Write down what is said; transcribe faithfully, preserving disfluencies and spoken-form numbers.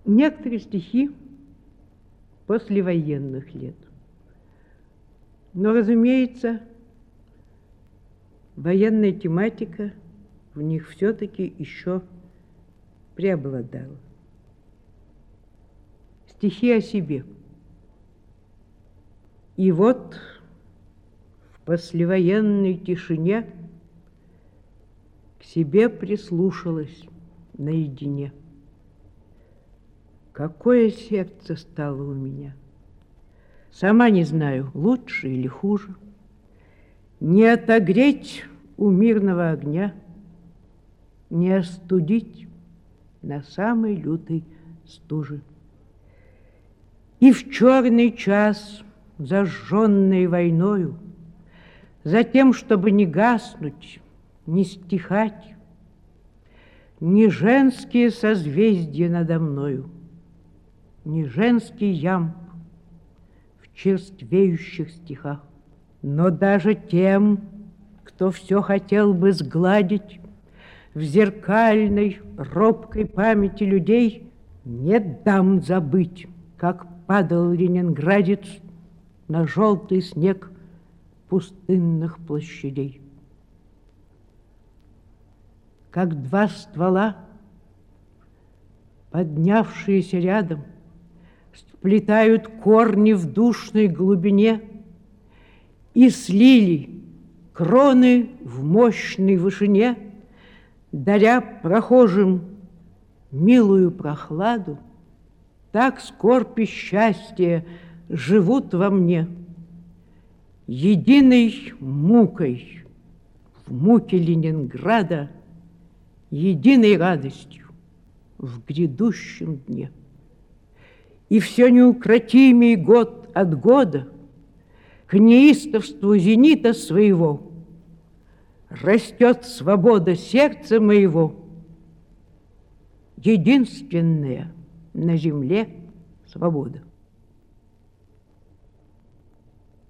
Некоторые стихи послевоенных лет. Но, разумеется, военная тематика в них все-таки еще преобладала. Стихи о себе. И вот в послевоенной тишине к себе прислушалась наедине. Какое сердце стало у меня! Сама не знаю, лучше или хуже. Не отогреть у мирного огня, не остудить на самой лютой стуже. И в черный час, зажженный войною, за тем, чтобы не гаснуть, не стихать, не женские созвездия надо мною, не женский ямб в черствеющих стихах, но даже тем, кто все хотел бы сгладить в зеркальной, робкой памяти людей, не дам забыть, как падал ленинградец на желтый снег пустынных площадей. Как два ствола, поднявшиеся рядом, сплетают корни в душной глубине и слили кроны в мощной вышине, даря прохожим милую прохладу, так скорбь и счастье живут во мне, единой мукой в муке Ленинграда, единой радостью в грядущем дне. И все неукротимей год от года к неистовству зенита своего растет свобода сердца моего, единственная на земле свобода.